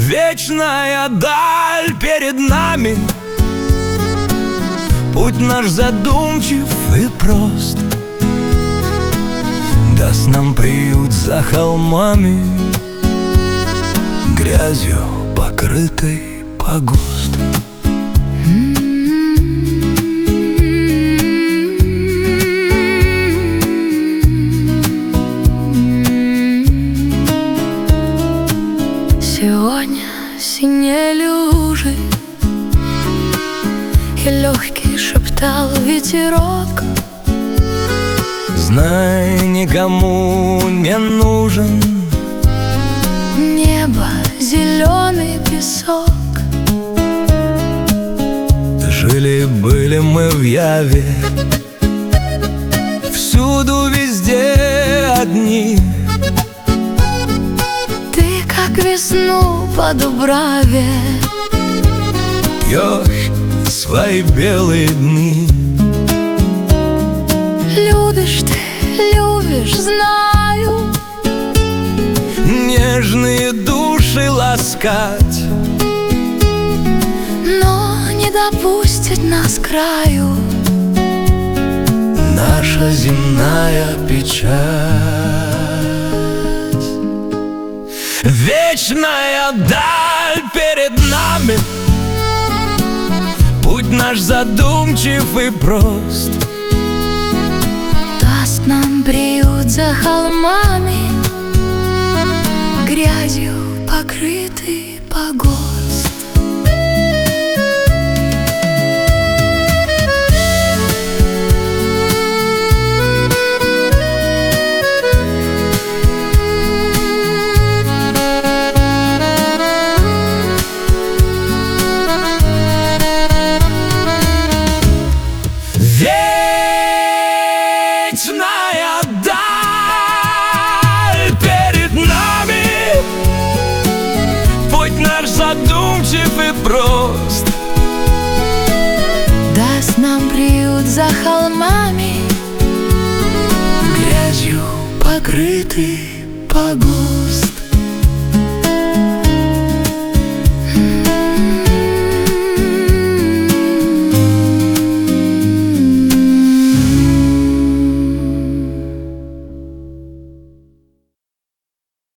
Вечная даль перед нами, путь наш задумчив и прост. Даст нам приют за холмами, грязью покрытый погост. Сегодня синие лужи, и легкий шептал ветерок: знай, никому не нужен небо, зеленый песок. Жили-были мы в Яве, всюду, везде одни. Ты, как весну по Дубраве, Пьешь свои белые дни. любишь ты, любишь, знаю, Нежные души ласкать, но не допустит нас к краю наша земная печать. Вечная даль перед нами, путь наш задумчив и прост. даст нам приют за холмами, грязью покрытый погост. Вечная даль перед нами, путь наш задумчив и прост. Даст нам приют за холмами, Грязью покрытый погост.